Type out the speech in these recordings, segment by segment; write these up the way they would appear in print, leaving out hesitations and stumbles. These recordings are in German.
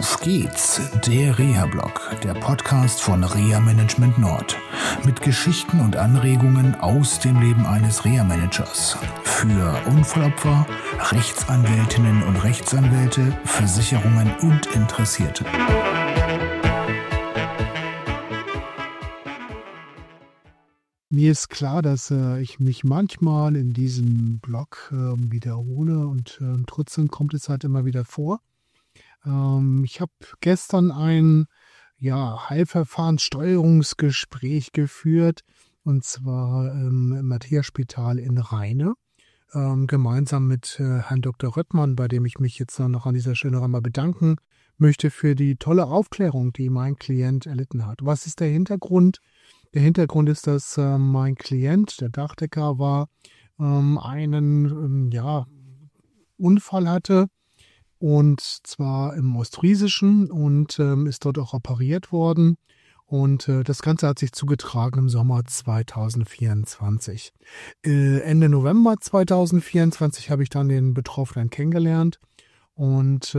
Auf geht's, der Reha-Blog, der Podcast von Reha Management Nord. Mit Geschichten und Anregungen aus dem Leben eines Reha-Managers. Für Unfallopfer, Rechtsanwältinnen und Rechtsanwälte, Versicherungen und Interessierte. Mir ist klar, dass ich mich manchmal in diesem Blog wiederhole und trotzdem kommt es halt immer wieder vor. Ich habe gestern ein Heilverfahrenssteuerungsgespräch geführt, und zwar im Matthäusspital in Rheine, gemeinsam mit Herrn Dr. Röttmann, bei dem ich mich jetzt noch an dieser Stelle noch einmal bedanken möchte für die tolle Aufklärung, die mein Klient erlitten hat. Was ist der Hintergrund? Der Hintergrund ist, dass mein Klient, der Dachdecker einen Unfall hatte, und zwar im Ostfriesischen, und ist dort auch operiert worden. Und das Ganze hat sich zugetragen im Sommer 2024. Ende November 2024 habe ich dann den Betroffenen kennengelernt. Und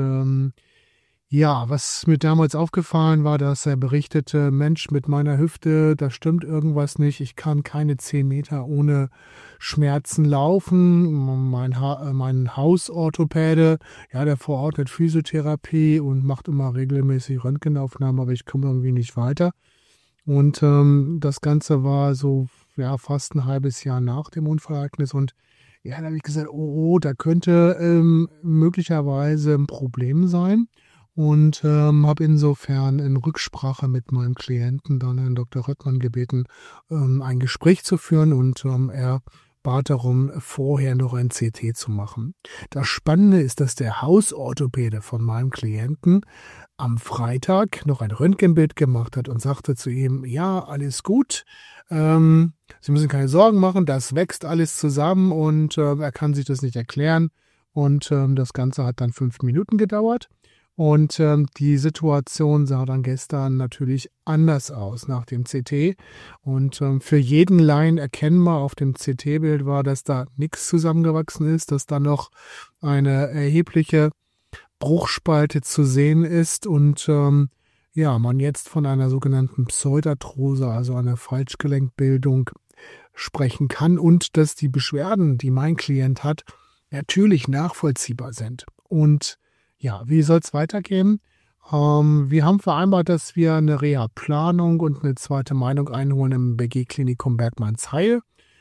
was mir damals aufgefallen war, dass er berichtete, Mensch, mit meiner Hüfte, da stimmt irgendwas nicht. Ich kann keine 10 Meter ohne Schmerzen laufen. Mein Hausorthopäde, der verordnet Physiotherapie und macht immer regelmäßig Röntgenaufnahmen, aber ich komme irgendwie nicht weiter. Und das Ganze war so fast ein halbes Jahr nach dem Unfallereignis. Und da habe ich gesagt, da könnte möglicherweise ein Problem sein. Und habe insofern in Rücksprache mit meinem Klienten dann Herrn Dr. Röttmann gebeten, ein Gespräch zu führen, und er bat darum, vorher noch ein CT zu machen. Das Spannende ist, dass der Hausorthopäde von meinem Klienten am Freitag noch ein Röntgenbild gemacht hat und sagte zu ihm, ja, alles gut, Sie müssen keine Sorgen machen, das wächst alles zusammen, und er kann sich das nicht erklären. Und das Ganze hat dann 5 Minuten gedauert. Und die Situation sah dann gestern natürlich anders aus nach dem CT. Und für jeden Laien erkennbar auf dem CT-Bild war, dass da nichts zusammengewachsen ist, dass da noch eine erhebliche Bruchspalte zu sehen ist und man jetzt von einer sogenannten Pseudarthrose, also einer Falschgelenkbildung, sprechen kann, und dass die Beschwerden, die mein Klient hat, natürlich nachvollziehbar sind. Und wie soll es weitergehen? Wir haben vereinbart, dass wir eine Reha-Planung und eine zweite Meinung einholen im BG-Klinikum Bergmannsheil.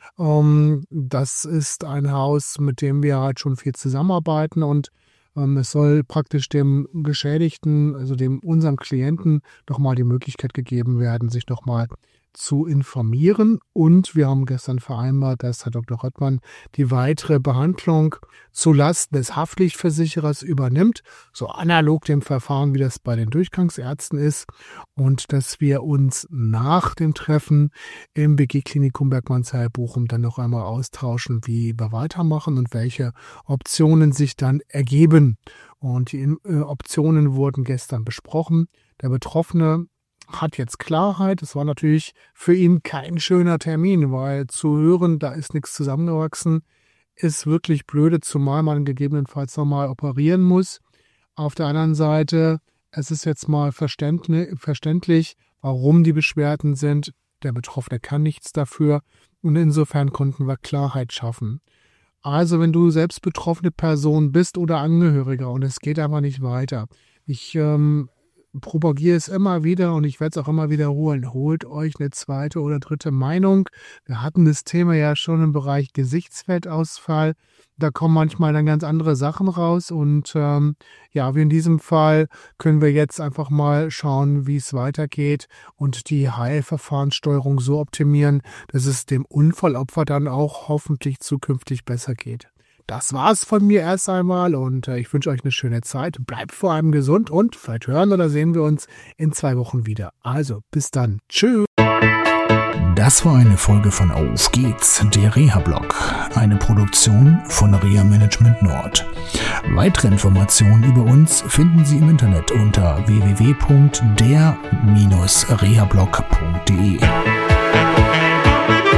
Das ist ein Haus, mit dem wir halt schon viel zusammenarbeiten, und es soll praktisch dem Geschädigten, also unserem Klienten, nochmal die Möglichkeit gegeben werden, sich nochmal zu informieren. Und wir haben gestern vereinbart, dass Herr Dr. Röttmann die weitere Behandlung zulasten des Haftpflichtversicherers übernimmt, so analog dem Verfahren, wie das bei den Durchgangsärzten ist, und dass wir uns nach dem Treffen im BG-Klinikum Bergmannsheil Bochum dann noch einmal austauschen, wie wir weitermachen und welche Optionen sich dann ergeben. Und die Optionen wurden gestern besprochen. Der Betroffene hat jetzt Klarheit. Es war natürlich für ihn kein schöner Termin, weil zu hören, da ist nichts zusammengewachsen, ist wirklich blöde, zumal man gegebenenfalls nochmal operieren muss. Auf der anderen Seite, es ist jetzt mal verständlich, warum die Beschwerden sind. Der Betroffene kann nichts dafür, und insofern konnten wir Klarheit schaffen. Also wenn du selbst betroffene Person bist oder Angehöriger und es geht einfach nicht weiter, ich propagiere es immer wieder und ich werde es auch immer wiederholen. Holt euch eine zweite oder dritte Meinung. Wir hatten das Thema ja schon im Bereich Gesichtsfeldausfall. Da kommen manchmal dann ganz andere Sachen raus, und wie in diesem Fall können wir jetzt einfach mal schauen, wie es weitergeht und die Heilverfahrenssteuerung so optimieren, dass es dem Unfallopfer dann auch hoffentlich zukünftig besser geht. Das war's von mir erst einmal, und ich wünsche euch eine schöne Zeit. Bleibt vor allem gesund, und vielleicht hören oder sehen wir uns in 2 Wochen wieder. Also, bis dann. Tschüss. Das war eine Folge von Auf geht's, der Reha-Blog. Eine Produktion von Reha Management Nord. Weitere Informationen über uns finden Sie im Internet unter www.der-rehablog.de.